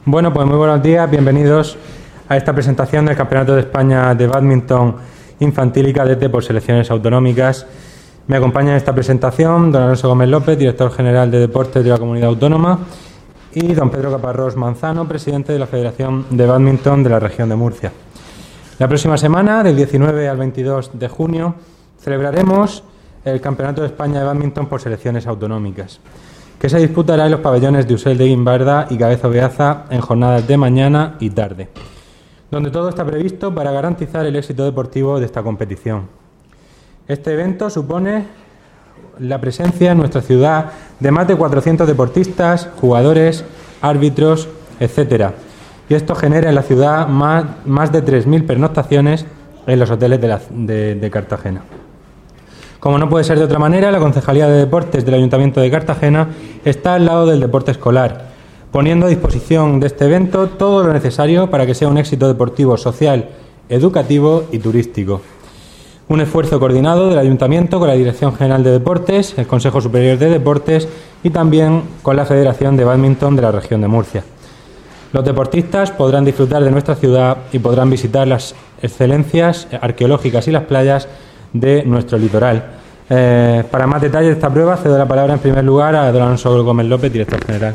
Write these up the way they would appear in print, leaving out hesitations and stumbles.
Bueno, pues muy buenos días, bienvenidos a esta presentación del Campeonato de España de Bádminton Infantil y Cadete por selecciones autonómicas. Me acompaña en esta presentación don Alonso Gómez López, director general de Deportes de la Comunidad Autónoma, y don Pedro Caparrós Manzano, presidente de la Federación de Bádminton de la Región de Murcia. La próxima semana, del 19 al 22 de junio, celebraremos el Campeonato de España de Bádminton por selecciones autonómicas, que se disputará en los pabellones de Usel de Guimbarda y Cabezo Beaza en jornadas de mañana y tarde, donde todo está previsto para garantizar el éxito deportivo de esta competición. Este evento supone la presencia en nuestra ciudad de más de 400 deportistas, jugadores, árbitros, etcétera, y esto genera en la ciudad más de 3.000 pernoctaciones en los hoteles de Cartagena. Como no puede ser de otra manera, la Concejalía de Deportes del Ayuntamiento de Cartagena está al lado del deporte escolar, poniendo a disposición de este evento todo lo necesario para que sea un éxito deportivo, social, educativo y turístico. Un esfuerzo coordinado del Ayuntamiento con la Dirección General de Deportes, el Consejo Superior de Deportes y también con la Federación de Bádminton de la Región de Murcia. Los deportistas podrán disfrutar de nuestra ciudad y podrán visitar las excelencias arqueológicas y las playas de nuestro litoral. Para más detalles de esta prueba, cedo la palabra en primer lugar a don Alonso Gómez López, director general.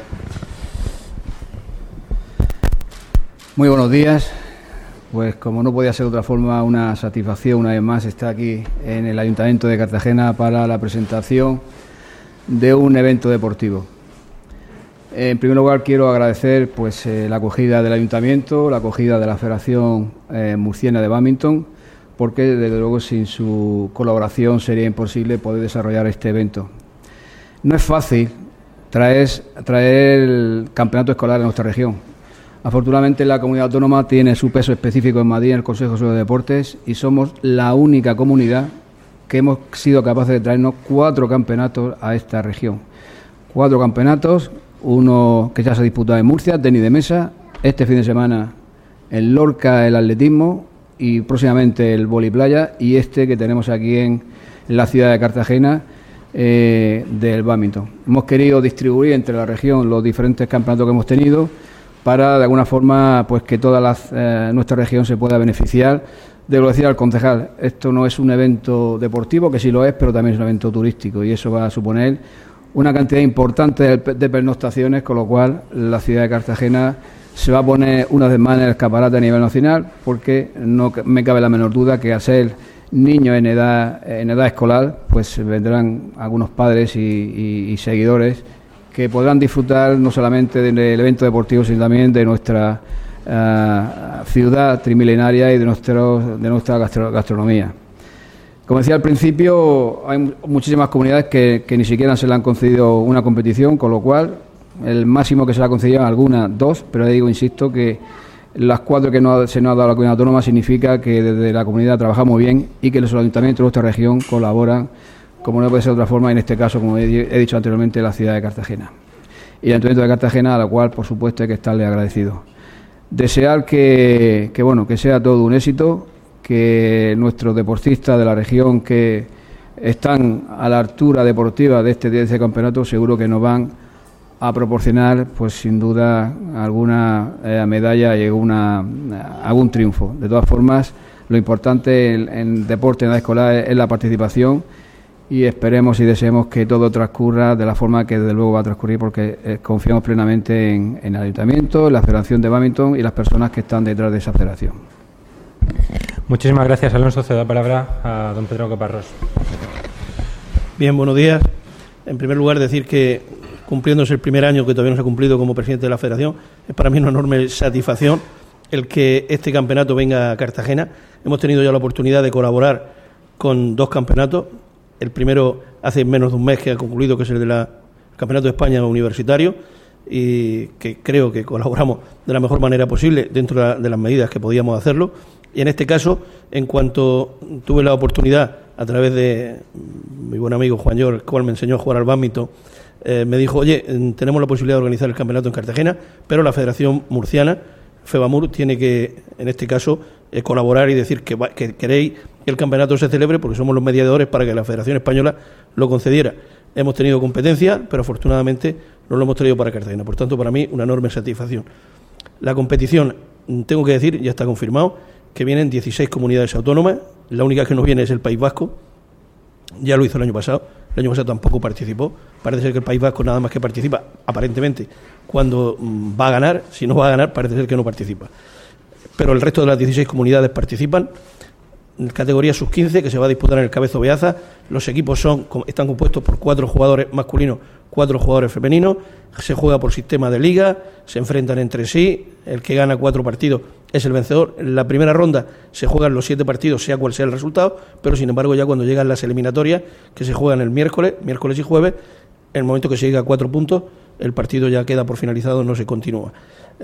Muy buenos días. Pues como no podía ser de otra forma, una satisfacción una vez más estar aquí en el Ayuntamiento de Cartagena para la presentación de un evento deportivo. En primer lugar quiero agradecer la acogida del Ayuntamiento, la acogida de la Federación Murciana de Bádminton, porque desde luego sin su colaboración sería imposible poder desarrollar este evento. No es fácil traer el campeonato escolar a nuestra región. Afortunadamente la comunidad autónoma tiene su peso específico en Madrid, en el Consejo Superior de Deportes, y somos la única comunidad que hemos sido capaces de traernos 4 campeonatos a esta región. 4 campeonatos, uno que ya se ha disputado en Murcia, tenis de mesa, este fin de semana en Lorca el atletismo, y próximamente el voliplaya, y este que tenemos aquí en la ciudad de Cartagena del bádminton. Hemos querido distribuir entre la región los diferentes campeonatos que hemos tenido para de alguna forma que toda nuestra región se pueda beneficiar de lo que decía el concejal. Esto no es un evento deportivo, que sí lo es, pero también es un evento turístico, y eso va a suponer una cantidad importante de pernoctaciones, con lo cual la ciudad de Cartagena se va a poner una vez más en el escaparate a nivel nacional, porque no me cabe la menor duda que al ser niños en edad escolar, vendrán algunos padres y seguidores que podrán disfrutar no solamente del evento deportivo, sino también de nuestra ciudad trimilenaria y de nuestra gastronomía. Como decía al principio, hay muchísimas comunidades que ni siquiera se le han concedido una competición, con lo cual el máximo que se le ha concedido a algunas 2, pero insisto, que las 4 que se nos ha dado a la comunidad autónoma significa que desde la comunidad trabajamos bien y que los ayuntamientos de nuestra región colaboran, como no puede ser de otra forma, en este caso, como he dicho anteriormente, la ciudad de Cartagena. Y el Ayuntamiento de Cartagena, a la cual, por supuesto, hay que estarle agradecido. Desear que sea todo un éxito, que nuestros deportistas de la región que están a la altura deportiva de este campeonato, seguro que nos van a proporcionar, sin duda, alguna medalla y algún triunfo. De todas formas, lo importante en deporte en edad escolar es la participación, y esperemos y deseemos que todo transcurra de la forma que desde luego va a transcurrir, porque confiamos plenamente en el Ayuntamiento, en la Federación de Bádminton y las personas que están detrás de esa federación. Muchísimas gracias, Alonso. Cedo la palabra a don Pedro Caparrós. Bien, buenos días. En primer lugar, decir que cumpliéndose el primer año que todavía no se ha cumplido como presidente de la Federación, es para mí una enorme satisfacción el que este campeonato venga a Cartagena. Hemos tenido ya la oportunidad de colaborar con 2 campeonatos. El primero hace menos de un mes que ha concluido, que es el del Campeonato de España Universitario, y que creo que colaboramos de la mejor manera posible dentro de las medidas que podíamos hacerlo. Y en este caso, en cuanto tuve la oportunidad, a través de mi buen amigo Juan Llor, el cual me enseñó a jugar al bádminton, me dijo: oye, tenemos la posibilidad de organizar el campeonato en Cartagena, pero la Federación Murciana, FEBAMUR, tiene que, en este caso, colaborar y decir que queréis que el campeonato se celebre, porque somos los mediadores para que la Federación Española lo concediera. Hemos tenido competencia, pero afortunadamente no lo hemos traído para Cartagena. Por tanto, para mí, una enorme satisfacción. La competición, tengo que decir, ya está confirmado, que vienen 16 comunidades autónomas. La única que no viene es el País Vasco. Ya lo hizo el año pasado. El año pasado tampoco participó. Parece ser que el País Vasco nada más que participa, aparentemente, cuando va a ganar. Si no va a ganar, parece ser que no participa. Pero el resto de las 16 comunidades participan. En categoría sub-15, que se va a disputar en el Cabezo Beaza. Los equipos están compuestos por 4 jugadores masculinos, 4 jugadores femeninos. Se juega por sistema de liga, se enfrentan entre sí. El que gana 4 partidos es el vencedor. En la primera ronda se juegan los 7 partidos, sea cual sea el resultado, pero sin embargo ya cuando llegan las eliminatorias, que se juegan el miércoles y jueves, en el momento que se llega a 4 puntos, el partido ya queda por finalizado, no se continúa.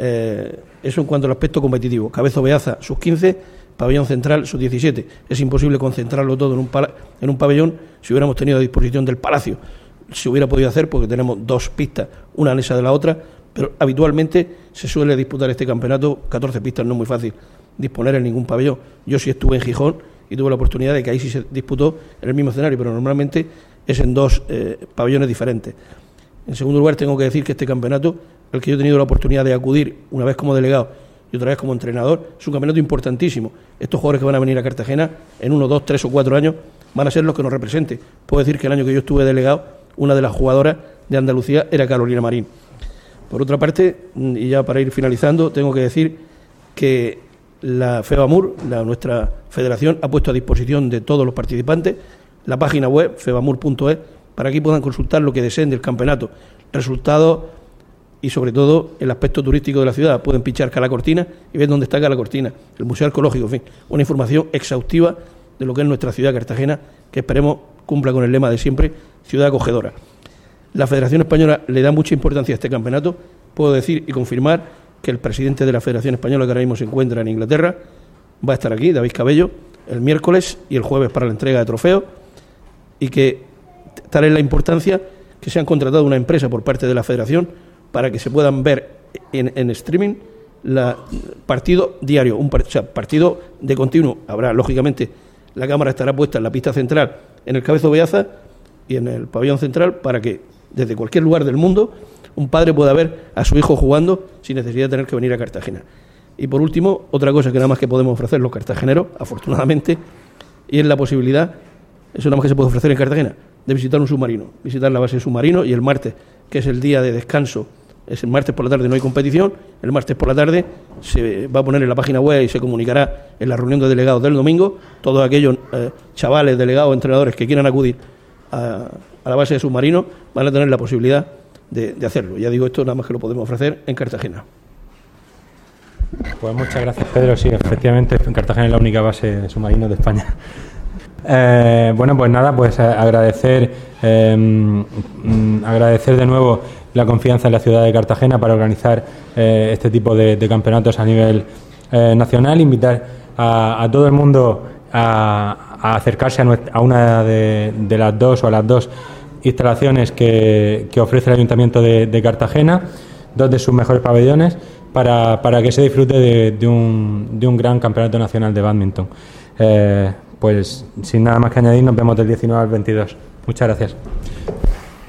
Eso en cuanto al aspecto competitivo. Cabezo Beaza, sub-15, pabellón central, sub-17. Es imposible concentrarlo todo en un pabellón. Si hubiéramos tenido a disposición del Palacio, se hubiera podido hacer, porque tenemos 2 pistas, una anexa de la otra, pero habitualmente se suele disputar este campeonato, 14 pistas, no es muy fácil disponer en ningún pabellón. Yo sí estuve en Gijón y tuve la oportunidad de que ahí sí se disputó en el mismo escenario, pero normalmente es en 2 pabellones diferentes. En segundo lugar, tengo que decir que este campeonato, al que yo he tenido la oportunidad de acudir una vez como delegado y otra vez como entrenador, es un campeonato importantísimo. Estos jugadores que van a venir a Cartagena en 1, 2, 3 o 4 años van a ser los que nos representen. Puedo decir que el año que yo estuve delegado, una de las jugadoras de Andalucía era Carolina Marín. Por otra parte, y ya para ir finalizando, tengo que decir que la FEBAMUR, nuestra federación, ha puesto a disposición de todos los participantes la página web febamur.es para que puedan consultar lo que deseen del campeonato, resultados y sobre todo el aspecto turístico de la ciudad. Pueden pinchar Calacortina y ver dónde está Calacortina, el Museo Arqueológico, en fin, una información exhaustiva de lo que es nuestra ciudad Cartagena, que esperemos cumpla con el lema de siempre, ciudad acogedora. La Federación Española le da mucha importancia a este campeonato. Puedo decir y confirmar que el presidente de la Federación Española, que ahora mismo se encuentra en Inglaterra, va a estar aquí, David Cabello, el miércoles y el jueves para la entrega de trofeos, y que tal es la importancia que se han contratado una empresa por parte de la Federación para que se puedan ver en streaming partido diario, partido de continuo. Habrá, lógicamente, la cámara estará puesta en la pista central, en el Cabezo Beaza y en el pabellón central, para que desde cualquier lugar del mundo un padre pueda ver a su hijo jugando sin necesidad de tener que venir a Cartagena. Y por último, otra cosa que nada más que podemos ofrecer los cartageneros, afortunadamente, y es la posibilidad, eso nada más que se puede ofrecer en Cartagena, de visitar un submarino, visitar la base de submarino, y el martes, que es el día de descanso, es el martes por la tarde, no hay competición, el martes por la tarde se va a poner en la página web y se comunicará en la reunión de delegados del domingo. Todos aquellos chavales, delegados, entrenadores que quieran acudir a la base de submarino van a tener la posibilidad de hacerlo. Ya digo, esto nada más que lo podemos ofrecer en Cartagena. Pues muchas gracias, Pedro. Sí, efectivamente, en Cartagena es la única base de submarinos de España. Bueno, pues nada, pues agradecer de nuevo la confianza en la ciudad de Cartagena para organizar este tipo de campeonatos a nivel nacional. Invitar a todo el mundo a acercarse a una de las 2 o a las 2 instalaciones que ofrece el Ayuntamiento de Cartagena, 2 de sus mejores pabellones, para que se disfrute de un gran campeonato nacional de bádminton. Pues sin nada más que añadir, nos vemos del 19 al 22. Muchas gracias.